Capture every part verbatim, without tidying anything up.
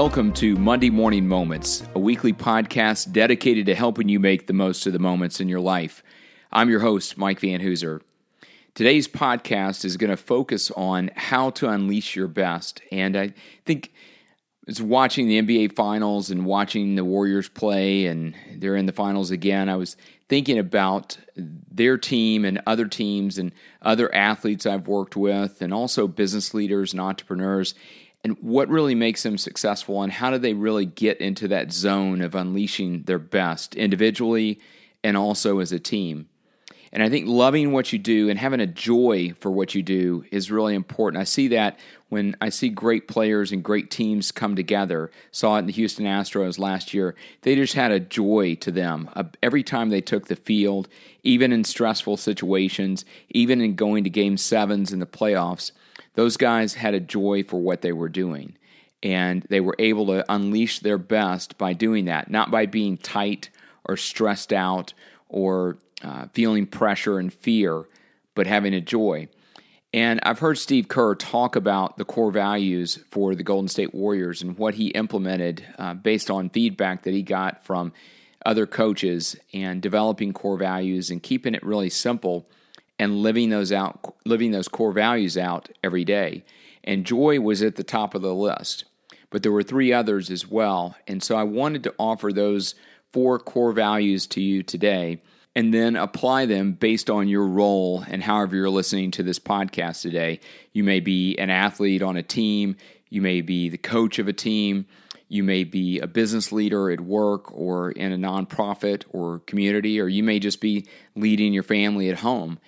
Welcome to Monday Morning Moments, a weekly podcast dedicated to helping you make the most of the moments in your life. I'm your host, Mike Van Hooser. Today's podcast is going to focus on how to unleash your best. And I think it's watching the N B A Finals and watching the Warriors play, and they're in the finals again. I was thinking about their team and other teams and other athletes I've worked with, and also business leaders and entrepreneurs, and what really makes them successful, and how do they really get into that zone of unleashing their best individually and also as a team. And I think loving what you do and having a joy for what you do is really important. I see that when I see great players and great teams come together. Saw it in the Houston Astros last year. They just had a joy to them. Uh, every time they took the field, even in stressful situations, even in going to game sevens in the playoffs, those guys had a joy for what they were doing. And they were able to unleash their best by doing that, not by being tight or stressed out or uh, feeling pressure and fear, but having a joy. And I've heard Steve Kerr talk about the core values for the Golden State Warriors and what he implemented uh, based on feedback that he got from other coaches, and developing core values and keeping it really simple and living those out, living those core values out every day. And joy was at the top of the list, but there were three others as well. And so I wanted to offer those four core values to you today, and then apply them based on your role and however you're listening to this podcast today. You may be an athlete on a team, you may be the coach of a team, you may be a business leader at work or in a nonprofit or community, or you may just be leading your family at home.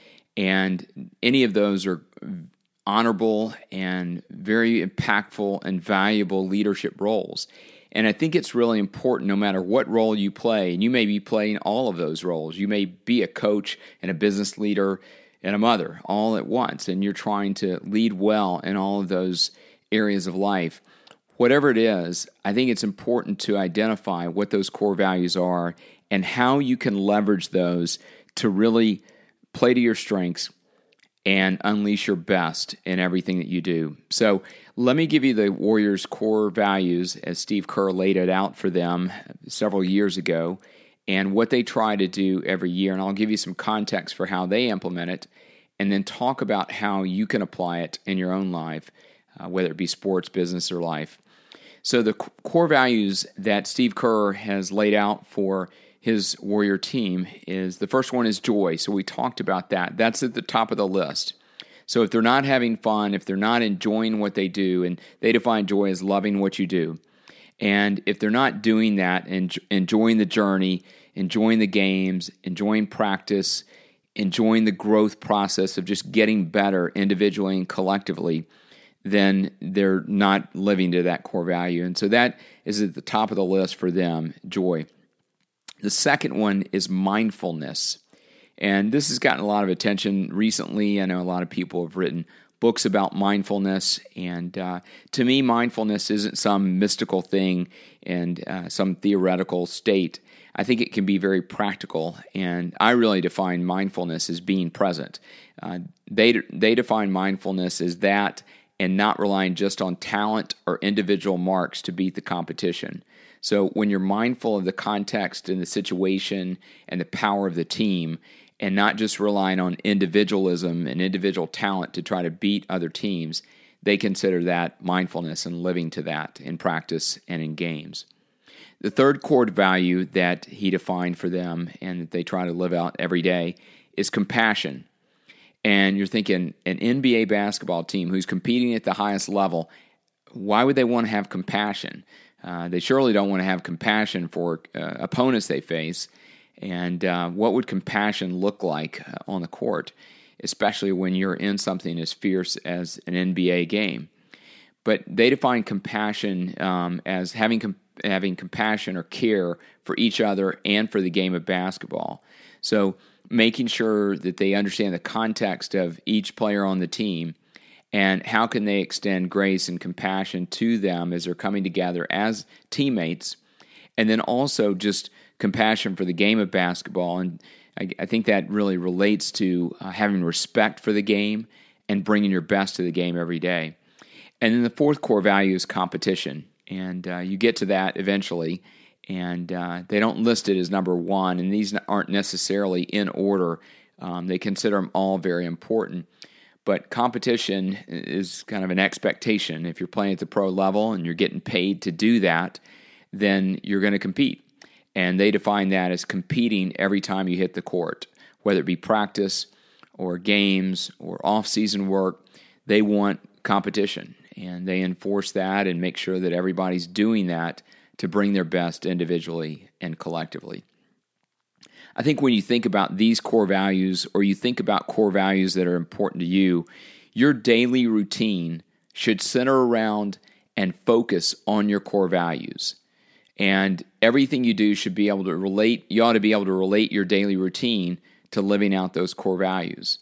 And any of those are honorable and very impactful and valuable leadership roles. And I think it's really important, no matter what role you play, and you may be playing all of those roles. You may be a coach and a business leader and a mother all at once, and you're trying to lead well in all of those areas of life. Whatever it is, I think it's important to identify what those core values are and how you can leverage those to really play to your strengths and unleash your best in everything that you do. So let me give you the Warriors' core values as Steve Kerr laid it out for them several years ago, and what they try to do every year. And I'll give you some context for how they implement it, and then talk about how you can apply it in your own life, uh, whether it be sports, business, or life. So the core values that Steve Kerr has laid out for his Warrior team is, the first one is joy. So we talked about that. That's at the top of the list. So if they're not having fun, if they're not enjoying what they do, and they define joy as loving what you do, and if they're not doing that and enjoying the journey, enjoying the games, enjoying practice, enjoying the growth process of just getting better individually and collectively, then they're not living to that core value. And so that is at the top of the list for them, joy. The second one is mindfulness. And this has gotten a lot of attention recently. I know a lot of people have written books about mindfulness. And uh, to me, mindfulness isn't some mystical thing and uh, some theoretical state. I think it can be very practical. And I really define mindfulness as being present. Uh, they, they define mindfulness as that, and not relying just on talent or individual marks to beat the competition. So when you're mindful of the context and the situation and the power of the team, and not just relying on individualism and individual talent to try to beat other teams, they consider that mindfulness and living to that in practice and in games. The third core value that he defined for them and that they try to live out every day is compassion. And you're thinking, an N B A basketball team who's competing at the highest level, why would they want to have compassion? Uh, they surely don't want to have compassion for uh, opponents they face. And uh, what would compassion look like uh, on the court, especially when you're in something as fierce as an N B A game? But they define compassion um, as having com- having compassion or care for each other and for the game of basketball. So making sure that they understand the context of each player on the team, and how can they extend grace and compassion to them as they're coming together as teammates, and then also just compassion for the game of basketball. And I, I think that really relates to uh, having respect for the game and bringing your best to the game every day. And then the fourth core value is competition. and uh, you get to that eventually, and uh, they don't list it as number one, and these aren't necessarily in order. Um, they consider them all very important. But competition is kind of an expectation. If you're playing at the pro level and you're getting paid to do that, then you're going to compete. And they define that as competing every time you hit the court, whether it be practice or games or off-season work. They want competition, and they enforce that and make sure that everybody's doing that to bring their best individually and collectively. I think when you think about these core values, or you think about core values that are important to you, your daily routine should center around and focus on your core values. And everything you do should be able to relate, you ought to be able to relate your daily routine to living out those core values.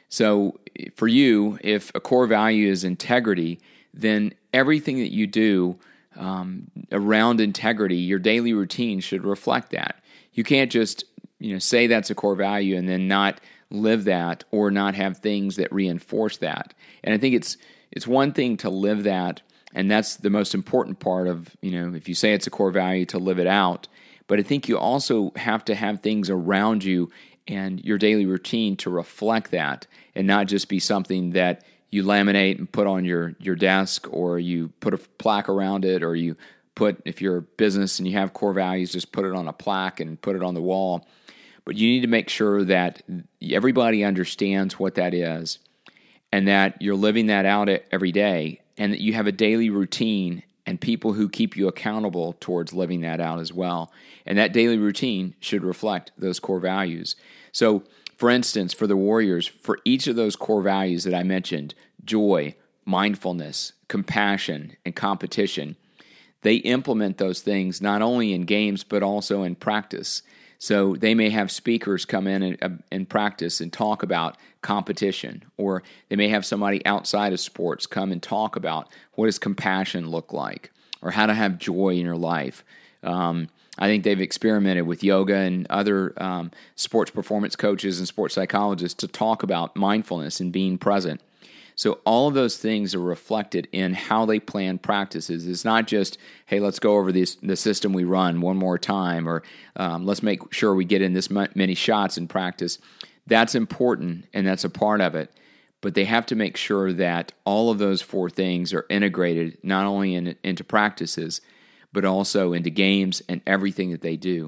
So for you, if a core value is integrity, then everything that you do um, around integrity, your daily routine should reflect that. You can't just you know, say that's a core value and then not live that, or not have things that reinforce that. And I think it's it's one thing to live that, and that's the most important part of, you know, if you say it's a core value, to live it out. But I think you also have to have things around you and your daily routine to reflect that, and not just be something that you laminate and put on your, your desk, or you put a plaque around it, or you put, if you're a business and you have core values, just put it on a plaque and put it on the wall. But you need to make sure that everybody understands what that is, and that you're living that out every day, and that you have a daily routine and people who keep you accountable towards living that out as well. And that daily routine should reflect those core values. So, for instance, for the Warriors, for each of those core values that I mentioned, joy, mindfulness, compassion, and competition, they implement those things not only in games but also in practice. So they may have speakers come in and, and practice and talk about competition, or they may have somebody outside of sports come and talk about what does compassion look like, or how to have joy in your life. Um, I think they've experimented with yoga and other um, sports performance coaches and sports psychologists to talk about mindfulness and being present. So all of those things are reflected in how they plan practices. It's not just, hey, let's go over this, the system we run one more time, or um, let's make sure we get in this many shots in practice. That's important, and that's a part of it. But they have to make sure that all of those four things are integrated, not only in, into practices, but also into games and everything that they do.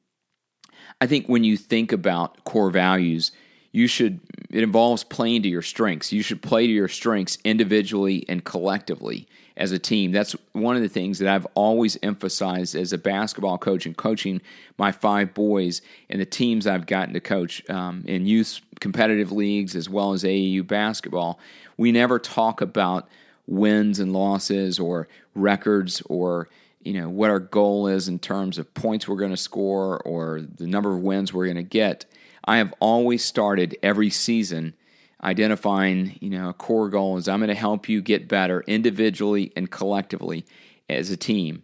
I think when you think about core values, you should, it involves playing to your strengths. You should play to your strengths individually and collectively as a team. That's one of the things that I've always emphasized as a basketball coach and coaching my five boys and the teams I've gotten to coach um, in youth competitive leagues as well as A A U basketball. We never talk about wins and losses or records, or you know what our goal is in terms of points we're going to score or the number of wins we're going to get. I have always started every season identifying, you know, a core goal is I'm going to help you get better individually and collectively as a team.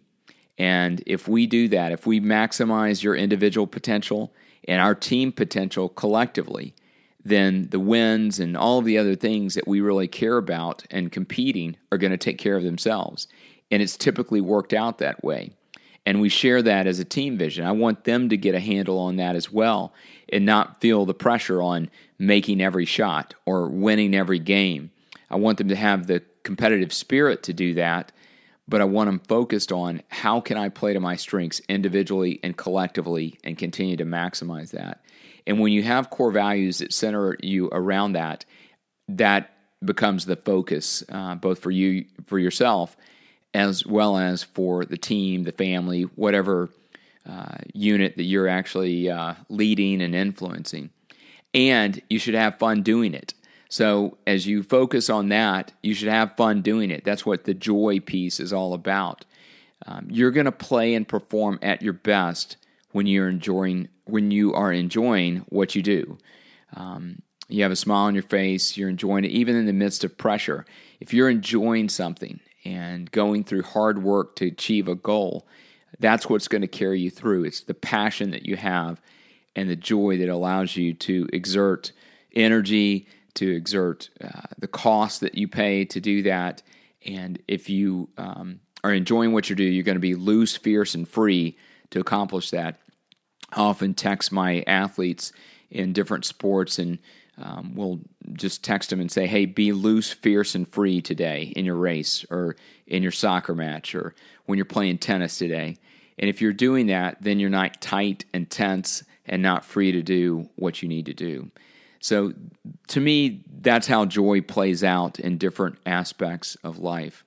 And if we do that, if we maximize your individual potential and our team potential collectively, then the wins and all of the other things that we really care about and competing are going to take care of themselves. And it's typically worked out that way. And we share that as a team vision. I want them to get a handle on that as well and not feel the pressure on making every shot or winning every game. I want them to have the competitive spirit to do that, but I want them focused on how can I play to my strengths individually and collectively and continue to maximize that. And when you have core values that center you around that, that becomes the focus, uh, both for you, for yourself, as well as for the team, the family, whatever uh, unit that you're actually uh, leading and influencing. And you should have fun doing it. So as you focus on that, you should have fun doing it. That's what the joy piece is all about. Um, you're going to play and perform at your best when you're enjoying when you are enjoying what you do. Um, you have a smile on your face. You're enjoying it, even in the midst of pressure. If you're enjoying something and going through hard work to achieve a goal, that's what's going to carry you through. It's the passion that you have and the joy that allows you to exert energy, to exert uh, the cost that you pay to do that. And if you um, are enjoying what you do, you're going to be loose, fierce, and free to accomplish that. I often text my athletes in different sports and um, we'll just text them and say, hey, be loose, fierce, and free today in your race or in your soccer match or when you're playing tennis today. And if you're doing that, then you're not tight and tense and not free to do what you need to do. So to me, that's how joy plays out in different aspects of life.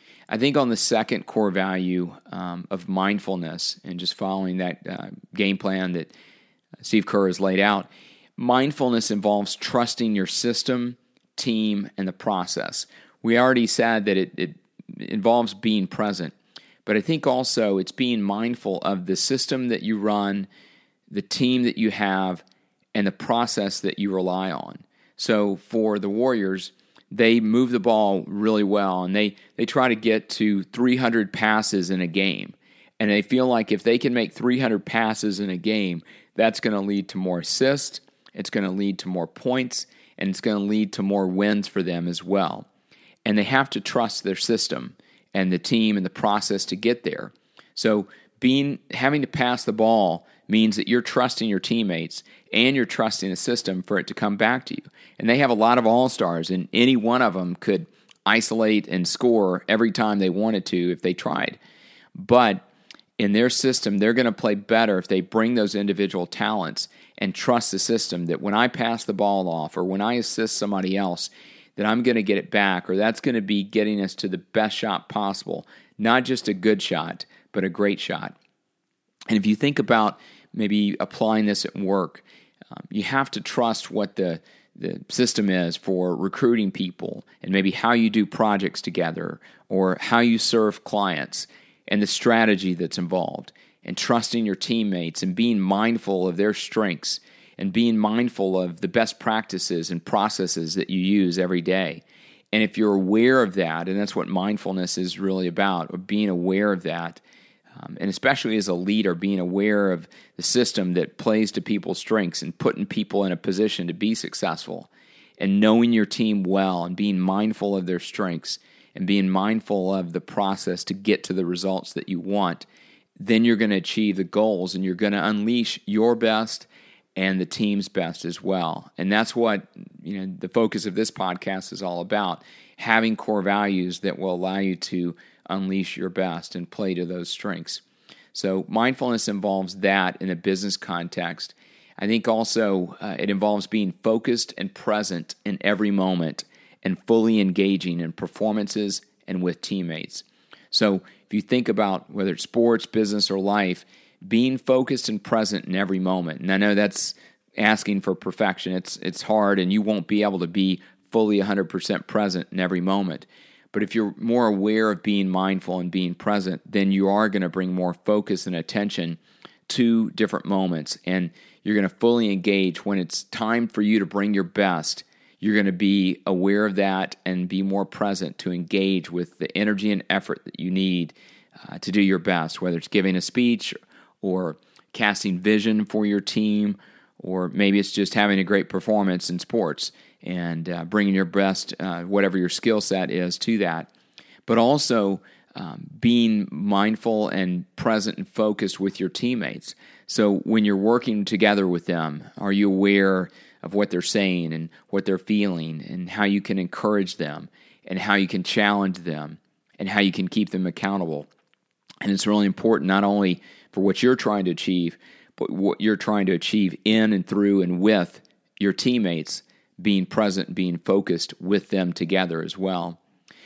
I think on the second core value um, of mindfulness and just following that uh, game plan that Steve Kerr has laid out, mindfulness involves trusting your system, team, and the process. We already said that it, it involves being present, but I think also it's being mindful of the system that you run, the team that you have, and the process that you rely on. So for the Warriors, they move the ball really well, and they, they try to get to three hundred passes in a game. And they feel like if they can make three hundred passes in a game, that's going to lead to more assists, it's going to lead to more points, and it's going to lead to more wins for them as well. And they have to trust their system and the team and the process to get there. So being having to pass the ball means that you're trusting your teammates and you're trusting the system for it to come back to you. And they have a lot of all-stars, and any one of them could isolate and score every time they wanted to if they tried. But in their system, they're going to play better if they bring those individual talents and trust the system that when I pass the ball off or when I assist somebody else, that I'm going to get it back, or that's going to be getting us to the best shot possible. Not just a good shot, but a great shot. And if you think about maybe applying this at work, um, you have to trust what the, the system is for recruiting people and maybe how you do projects together or how you serve clients and the strategy that's involved, and trusting your teammates and being mindful of their strengths and being mindful of the best practices and processes that you use every day. And if you're aware of that, and that's what mindfulness is really about, or being aware of that, um, and especially as a leader, being aware of the system that plays to people's strengths and putting people in a position to be successful, and knowing your team well and being mindful of their strengths and being mindful of the process to get to the results that you want, then you're going to achieve the goals and you're going to unleash your best and the team's best as well. And that's what, you know, the focus of this podcast is all about, having core values that will allow you to unleash your best and play to those strengths. So mindfulness involves that in a business context. I think also uh, it involves being focused and present in every moment and fully engaging in performances and with teammates. So if you think about whether it's sports, business, or life, being focused and present in every moment. And I know that's asking for perfection. It's it's hard, and you won't be able to be fully one hundred percent present in every moment. But if you're more aware of being mindful and being present, then you are going to bring more focus and attention to different moments, and you're going to fully engage when it's time for you to bring your best. You're going to be aware of that and be more present to engage with the energy and effort that you need uh, to do your best, whether it's giving a speech or casting vision for your team, or maybe it's just having a great performance in sports and uh, bringing your best, uh, whatever your skill set is, to that. But also um, being mindful and present and focused with your teammates. So when you're working together with them, are you aware of what they're saying and what they're feeling and how you can encourage them and how you can challenge them and how you can keep them accountable? And it's really important not only for what you're trying to achieve, but what you're trying to achieve in and through and with your teammates, being present, being focused with them together as well.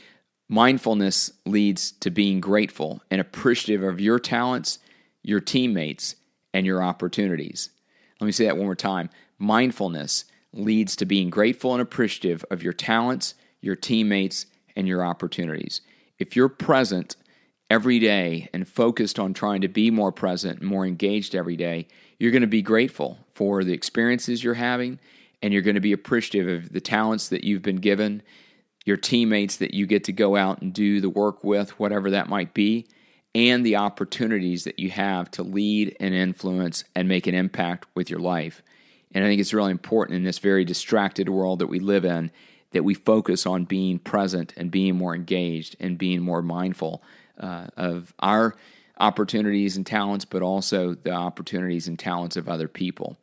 Mindfulness leads to being grateful and appreciative of your talents, your teammates, and your opportunities. Let me say that one more time. Mindfulness leads to being grateful and appreciative of your talents, your teammates, and your opportunities. If you're present every day and focused on trying to be more present and more engaged every day, you're going to be grateful for the experiences you're having, and you're going to be appreciative of the talents that you've been given, your teammates that you get to go out and do the work with, whatever that might be, and the opportunities that you have to lead and influence and make an impact with your life. And I think it's really important in this very distracted world that we live in that we focus on being present and being more engaged and being more mindful uh, of our opportunities and talents, but also the opportunities and talents of other people.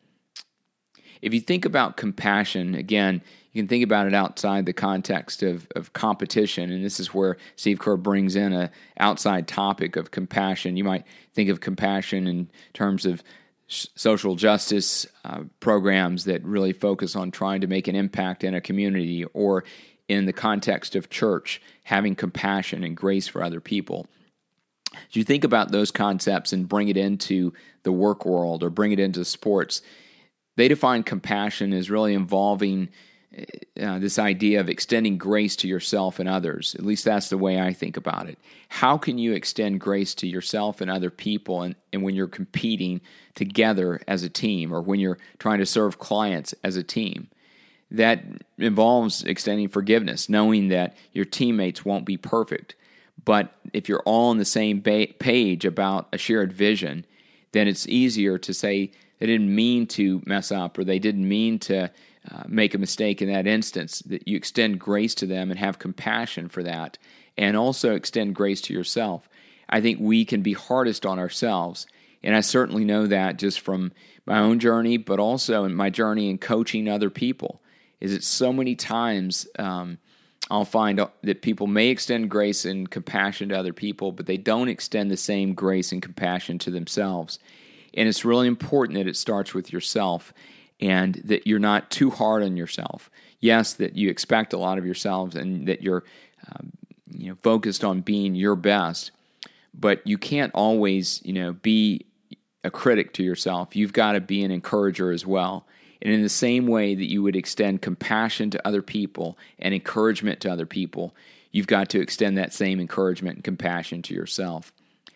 If you think about compassion, again, you can think about it outside the context of, of competition, and this is where Steve Kerr brings in an outside topic of compassion. You might think of compassion in terms of social justice uh, programs that really focus on trying to make an impact in a community, or in the context of church, having compassion and grace for other people. As you think about those concepts and bring it into the work world or bring it into sports, they define compassion as really involving uh, this idea of extending grace to yourself and others. At least that's the way I think about it. How can you extend grace to yourself and other people, and, and when you're competing together as a team, or when you're trying to serve clients as a team? That involves extending forgiveness, knowing that your teammates won't be perfect. But if you're all on the same ba- page about a shared vision, then it's easier to say they didn't mean to mess up, or they didn't mean to uh, make a mistake in that instance, that you extend grace to them and have compassion for that, and also extend grace to yourself. I think we can be hardest on ourselves, and I certainly know that just from my own journey, but also in my journey in coaching other people, is that so many times um, I'll find that people may extend grace and compassion to other people, but they don't extend the same grace and compassion to themselves. And it's really important that it starts with yourself, and that you're not too hard on yourself. Yes, that you expect a lot of yourselves, and that you're um, you know, focused on being your best, but you can't always you know, be a critic to yourself. You've got to be an encourager as well. And in the same way that you would extend compassion to other people and encouragement to other people, you've got to extend that same encouragement and compassion to yourself.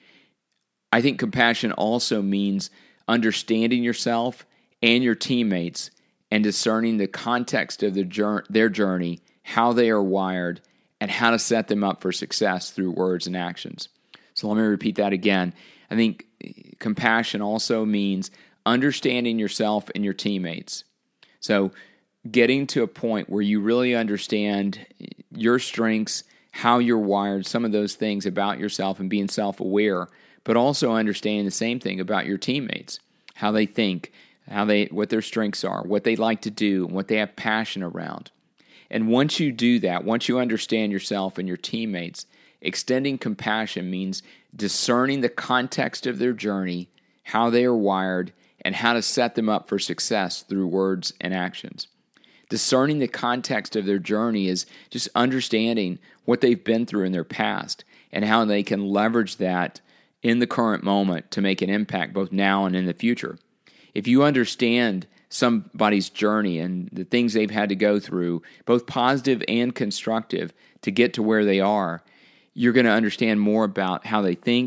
I think compassion also means understanding yourself and your teammates and discerning the context of their their journey, how they are wired, and how to set them up for success through words and actions. So let me repeat that again. I think compassion also means understanding yourself and your teammates. So getting to a point where you really understand your strengths, how you're wired, some of those things about yourself, and being self-aware, but also understanding the same thing about your teammates, how they think, how they, what their strengths are, what they like to do, and what they have passion around. And once you do that, once you understand yourself and your teammates, extending compassion means discerning the context of their journey, how they are wired, and how to set them up for success through words and actions. Discerning the context of their journey is just understanding what they've been through in their past and how they can leverage that in the current moment to make an impact both now and in the future. If you understand somebody's journey and the things they've had to go through, both positive and constructive, to get to where they are, you're going to understand more about how they think,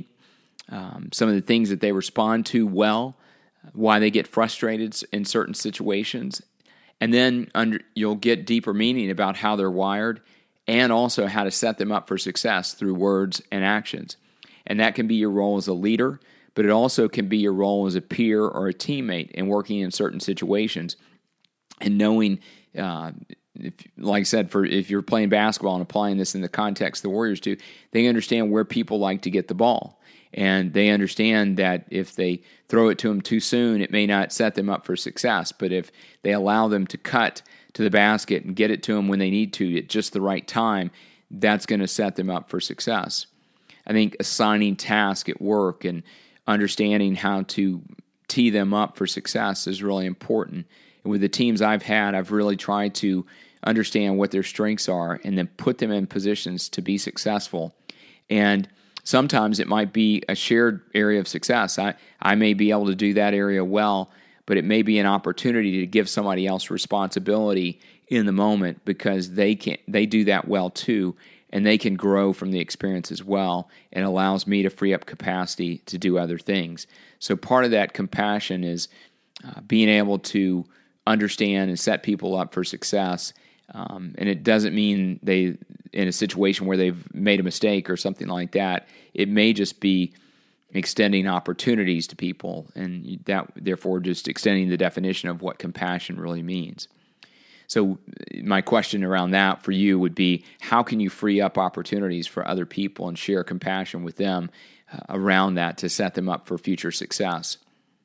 um, some of the things that they respond to well, why they get frustrated in certain situations, and then under, you'll get deeper meaning about how they're wired, and also how to set them up for success through words and actions. And that can be your role as a leader, but it also can be your role as a peer or a teammate in working in certain situations, and knowing, uh, if, like I said, for if you're playing basketball and applying this in the context the Warriors do, they understand where people like to get the ball. And they understand that if they throw it to them too soon, it may not set them up for success. But if they allow them to cut to the basket and get it to them when they need to at just the right time, that's going to set them up for success. I think assigning tasks at work and understanding how to tee them up for success is really important. And with the teams I've had, I've really tried to understand what their strengths are and then put them in positions to be successful. And sometimes it might be a shared area of success. I, I may be able to do that area well, but it may be an opportunity to give somebody else responsibility in the moment because they can they do that well too, and they can grow from the experience as well, and allows me to free up capacity to do other things. So part of that compassion is uh, being able to understand and set people up for success. Um, and it doesn't mean they, in a situation where they've made a mistake or something like that, it may just be extending opportunities to people, and that therefore just extending the definition of what compassion really means. So my question around that for you would be, how can you free up opportunities for other people and share compassion with them uh, around that to set them up for future success?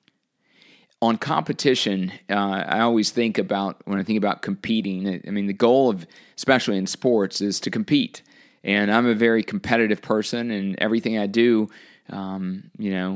On competition, uh, I always think about, when I think about competing, I mean, the goal of, especially in sports, is to compete. And I'm a very competitive person, and everything I do, um, you know,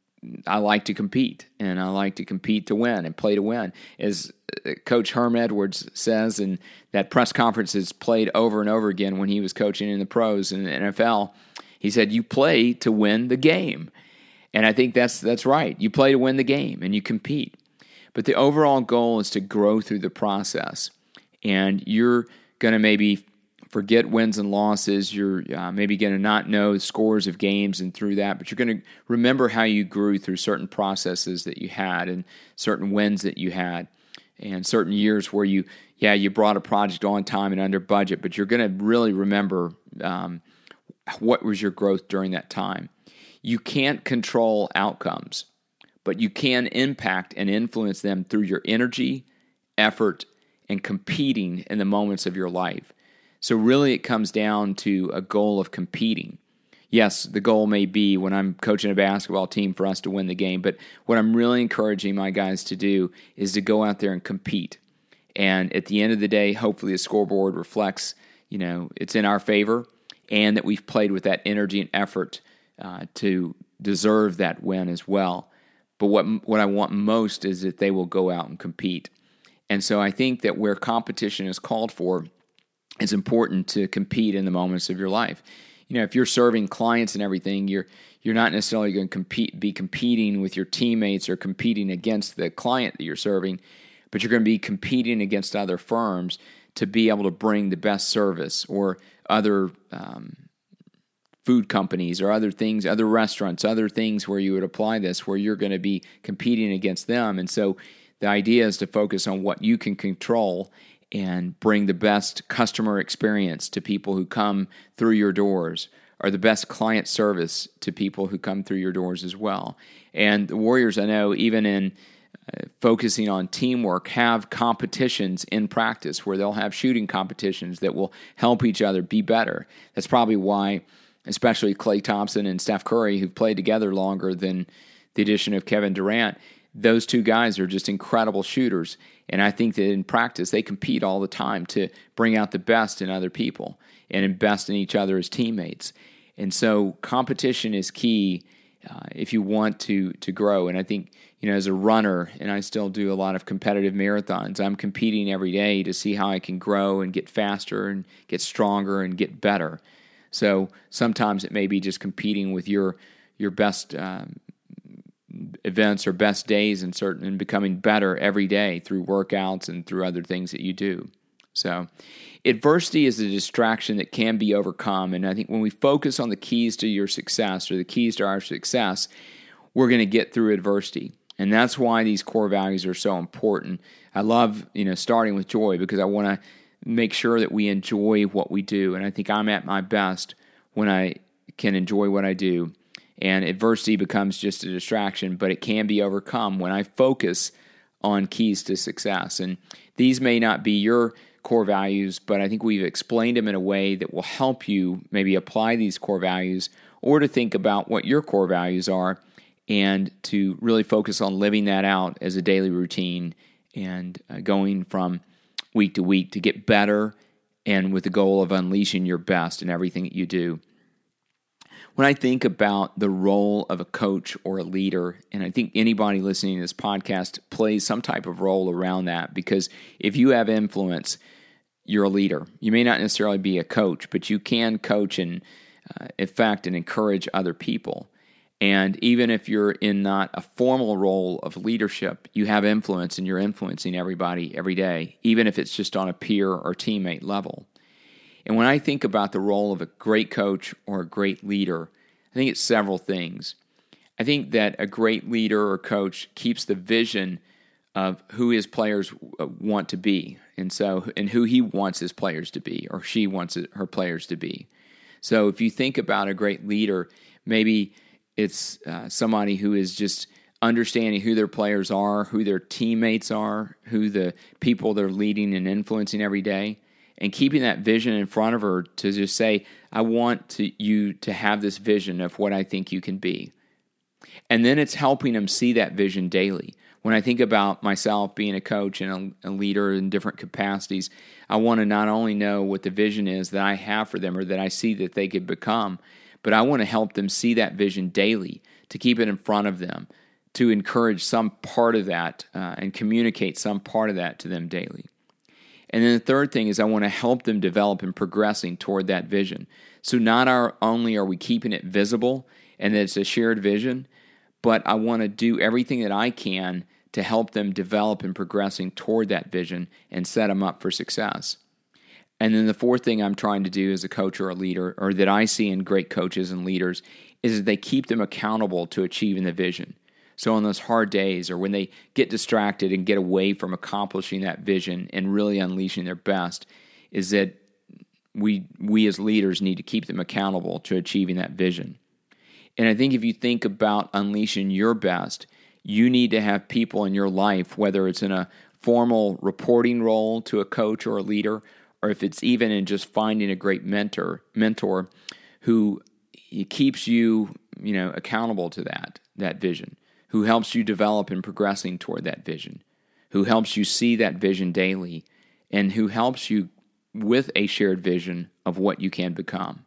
I like to compete, and I like to compete to win and play to win. As Coach Herm Edwards says, and that press conference is played over and over again when he was coaching in the pros in the N F L, he said, you play to win the game. And I think that's that's right. You play to win the game, and you compete. But the overall goal is to grow through the process. And you're going to maybe forget wins and losses. You're uh, maybe going to not know scores of games and through that, but you're going to remember how you grew through certain processes that you had and certain wins that you had and certain years where you, yeah, you brought a project on time and under budget, but you're going to really remember um, what was your growth during that time. You can't control outcomes, but you can impact and influence them through your energy, effort, and competing in the moments of your life. So really it comes down to a goal of competing. Yes, the goal may be when I'm coaching a basketball team for us to win the game, but what I'm really encouraging my guys to do is to go out there and compete. And at the end of the day, hopefully the scoreboard reflects, you know, it's in our favor and that we've played with that energy and effort uh, to deserve that win as well. But what what I want most is that they will go out and compete. And so I think that where competition is called for, it's important to compete in the moments of your life. You know, if you're serving clients and everything, you're you're not necessarily going to compete, be competing with your teammates or competing against the client that you're serving, but you're going to be competing against other firms to be able to bring the best service, or other um, food companies or other things, other restaurants, other things where you would apply this, where you're going to be competing against them. And so the idea is to focus on what you can control and bring the best customer experience to people who come through your doors, or the best client service to people who come through your doors as well. And the Warriors, I know, even in uh, focusing on teamwork, have competitions in practice where they'll have shooting competitions that will help each other be better. That's probably why, especially Klay Thompson and Steph Curry, who've played together longer than the addition of Kevin Durant, those two guys are just incredible shooters. And I think that in practice, they compete all the time to bring out the best in other people and invest in each other as teammates. And so competition is key uh, if you want to to grow. And I think, you know, as a runner, and I still do a lot of competitive marathons, I'm competing every day to see how I can grow and get faster and get stronger and get better. So sometimes it may be just competing with your your best um, events or best days and certain and becoming better every day through workouts and through other things that you do. So adversity is a distraction that can be overcome. And I think when we focus on the keys to your success, or the keys to our success, we're going to get through adversity. And that's why these core values are so important. I love, you know, starting with joy, because I want to make sure that we enjoy what we do. And I think I'm at my best when I can enjoy what I do. And adversity becomes just a distraction, but it can be overcome when I focus on keys to success. And these may not be your core values, but I think we've explained them in a way that will help you maybe apply these core values, or to think about what your core values are and to really focus on living that out as a daily routine and uh, going from week to week to get better, and with the goal of unleashing your best in everything that you do. When I think about the role of a coach or a leader, and I think anybody listening to this podcast plays some type of role around that, because if you have influence, you're a leader. You may not necessarily be a coach, but you can coach and uh, affect and encourage other people. And even if you're in not a formal role of leadership, you have influence, and you're influencing everybody every day, even if it's just on a peer or teammate level. And when I think about the role of a great coach or a great leader, I think it's several things. I think that a great leader or coach keeps the vision of who his players want to be, and so and who he wants his players to be, or she wants her players to be. So if you think about a great leader, maybe it's uh, somebody who is just understanding who their players are, who their teammates are, who the people they're leading and influencing every day, and keeping that vision in front of her to just say, I want to, you to have this vision of what I think you can be. And then it's helping them see that vision daily. When I think about myself being a coach and a, a leader in different capacities, I want to not only know what the vision is that I have for them or that I see that they could become, but I want to help them see that vision daily, to keep it in front of them, to encourage some part of that uh, and communicate some part of that to them daily. And then the third thing is I want to help them develop and progressing toward that vision. So not our, only are we keeping it visible and that it's a shared vision, but I want to do everything that I can to help them develop and progressing toward that vision and set them up for success. And then the fourth thing I'm trying to do as a coach or a leader, or that I see in great coaches and leaders, is that they keep them accountable to achieving the vision. So on those hard days, or when they get distracted and get away from accomplishing that vision and really unleashing their best, is that we we as leaders need to keep them accountable to achieving that vision. And I think if you think about unleashing your best, you need to have people in your life, whether it's in a formal reporting role to a coach or a leader, or if it's even in just finding a great mentor, mentor who keeps you, you know, accountable to that, that vision, who helps you develop and progressing toward that vision, who helps you see that vision daily, and who helps you with a shared vision of what you can become.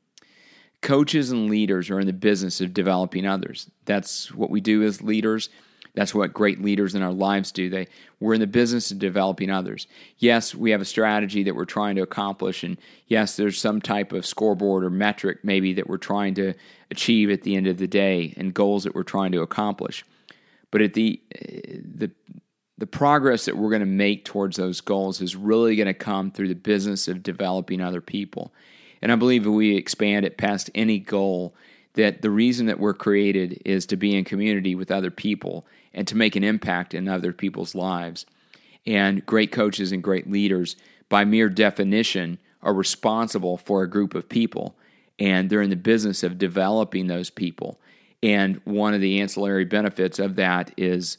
Coaches and leaders are in the business of developing others. That's what we do as leaders. That's what great leaders in our lives do. They we're in the business of developing others. Yes, we have a strategy that we're trying to accomplish, and yes, there's some type of scoreboard or metric maybe that we're trying to achieve at the end of the day, and goals that we're trying to accomplish. But at the the the progress that we're going to make towards those goals is really going to come through the business of developing other people. And I believe if we expand it past any goal, that the reason that we're created is to be in community with other people and to make an impact in other people's lives. And great coaches and great leaders, by mere definition, are responsible for a group of people, and they're in the business of developing those people. And one of the ancillary benefits of that is,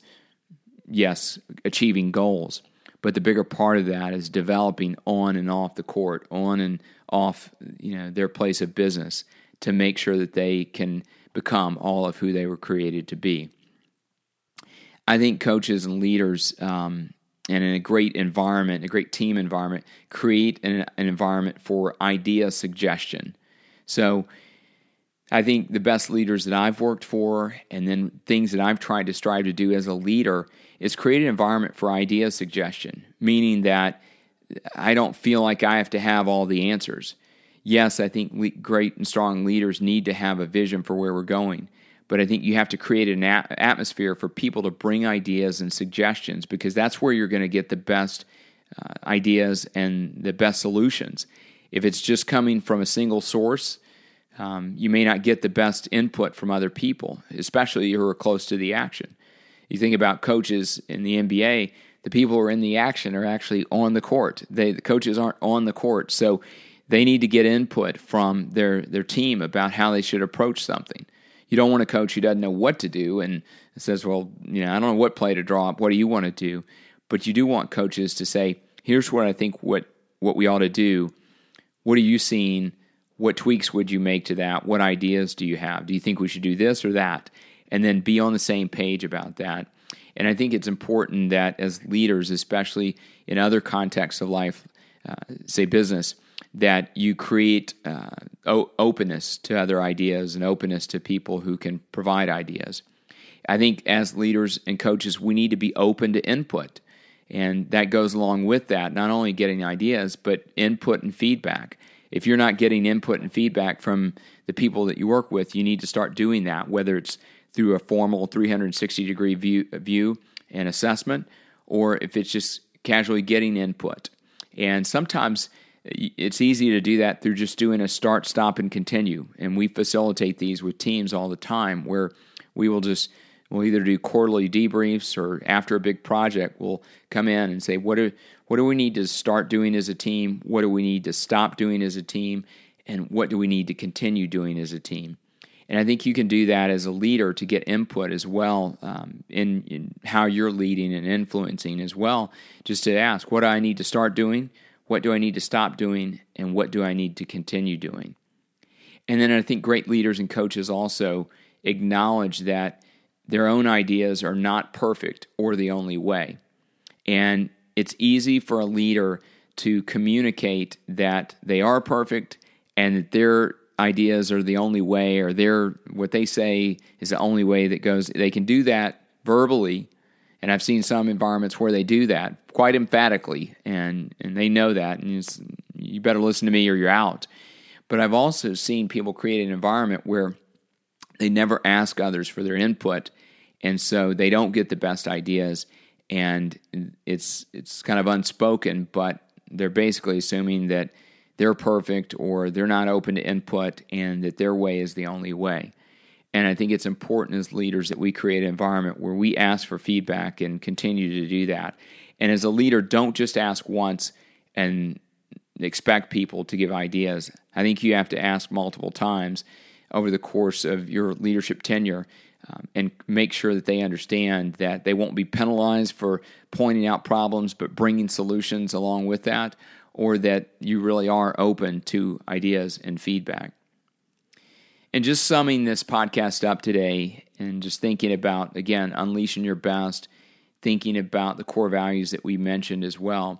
yes, achieving goals. But the bigger part of that is developing on and off the court, on and off, you know, their place of business, to make sure that they can become all of who they were created to be. I think coaches and leaders, um, and in a great environment, a great team environment, create an, an environment for idea suggestion. So I think the best leaders that I've worked for, and then things that I've tried to strive to do as a leader, is create an environment for idea suggestion, meaning that I don't feel like I have to have all the answers. Yes, I think le- great and strong leaders need to have a vision for where we're going, but I think you have to create an a- atmosphere for people to bring ideas and suggestions, because that's where you're going to get the best uh, ideas and the best solutions. If it's just coming from a single source, um, you may not get the best input from other people, especially who are close to the action. You think about coaches in the N B A, the people who are in the action are actually on the court. They, the coaches aren't on the court, so they need to get input from their, their team about how they should approach something. You don't want a coach who doesn't know what to do and says, well, you know, I don't know what play to draw up. What do you want to do? But you do want coaches to say, here's what I think what, what we ought to do. What are you seeing? What tweaks would you make to that? What ideas do you have? Do you think we should do this or that? And then be on the same page about that. And I think it's important that as leaders, especially in other contexts of life, uh, say business, that you create uh, o- openness to other ideas and openness to people who can provide ideas. I think as leaders and coaches, we need to be open to input. And that goes along with that, not only getting ideas, but input and feedback. If you're not getting input and feedback from the people that you work with, you need to start doing that, whether it's through a formal three hundred sixty degree view, view and assessment, or if it's just casually getting input. And sometimes it's easy to do that through just doing a start, stop, and continue. And we facilitate these with teams all the time, where we will just, we'll either do quarterly debriefs, or after a big project, we'll come in and say, what do, what do we need to start doing as a team? What do we need to stop doing as a team? And what do we need to continue doing as a team? And I think you can do that as a leader to get input as well um, in, in how you're leading and influencing as well, just to ask, what do I need to start doing? What do I need to stop doing? And what do I need to continue doing? And then I think great leaders and coaches also acknowledge that their own ideas are not perfect or the only way. And it's easy for a leader to communicate that they are perfect and that their ideas are the only way, or their what they say is the only way that goes. They can do that verbally, and I've seen some environments where they do that quite emphatically, and, and they know that, and it's, you better listen to me or you're out. But I've also seen people create an environment where they never ask others for their input, and so they don't get the best ideas, and it's it's kind of unspoken, but they're basically assuming that they're perfect or they're not open to input and that their way is the only way. And I think it's important as leaders that we create an environment where we ask for feedback and continue to do that. And as a leader, don't just ask once and expect people to give ideas. I think you have to ask multiple times over the course of your leadership tenure um, and make sure that they understand that they won't be penalized for pointing out problems but bringing solutions along with that, or that you really are open to ideas and feedback. And just summing this podcast up today and just thinking about, again, unleashing your best, thinking about the core values that we mentioned as well.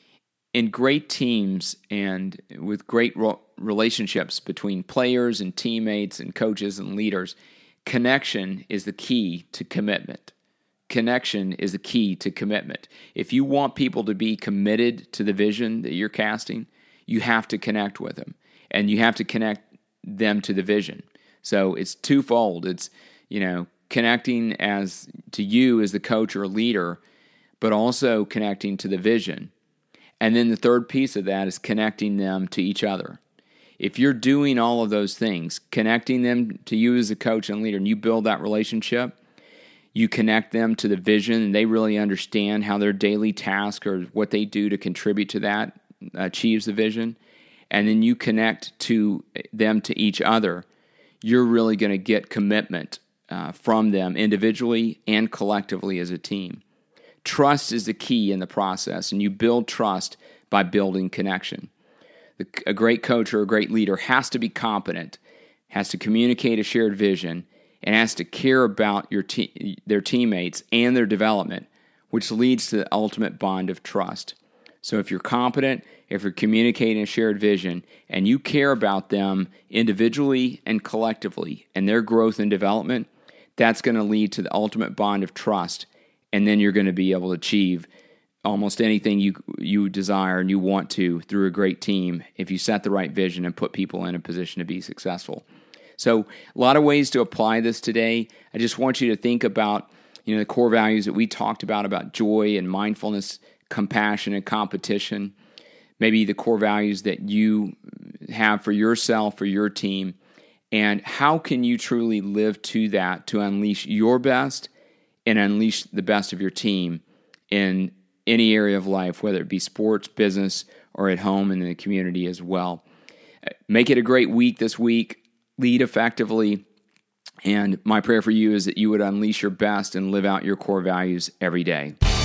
In great teams and with great ro- relationships between players and teammates and coaches and leaders, connection is the key to commitment. Connection is the key to commitment. If you want people to be committed to the vision that you're casting, you have to connect with them, and you have to connect them to the vision. So it's twofold. It's, you know, connecting as to you as the coach or leader, but also connecting to the vision. And then the third piece of that is connecting them to each other. If you're doing all of those things, connecting them to you as a coach and leader, and you build that relationship, you connect them to the vision, and they really understand how their daily task or what they do to contribute to that achieves the vision, and then you connect to them to each other, you're really going to get commitment uh, from them individually and collectively as a team. Trust is the key in the process, and you build trust by building connection. The, a great coach or a great leader has to be competent, has to communicate a shared vision, and has to care about your te- their teammates and their development, which leads to the ultimate bond of trust. So if you're competent, if you're communicating a shared vision, and you care about them individually and collectively and their growth and development, that's going to lead to the ultimate bond of trust, and then you're going to be able to achieve almost anything you you desire and you want to through a great team if you set the right vision and put people in a position to be successful. So a lot of ways to apply this today. I just want you to think about, you know, the core values that we talked about, about joy and mindfulness, compassion and competition, maybe the core values that you have for yourself or your team, and how can you truly live to that to unleash your best and unleash the best of your team in any area of life, whether it be sports, business, or at home and in the community as well. Make it a great week this week. Lead effectively, and my prayer for you is that you would unleash your best and live out your core values every day.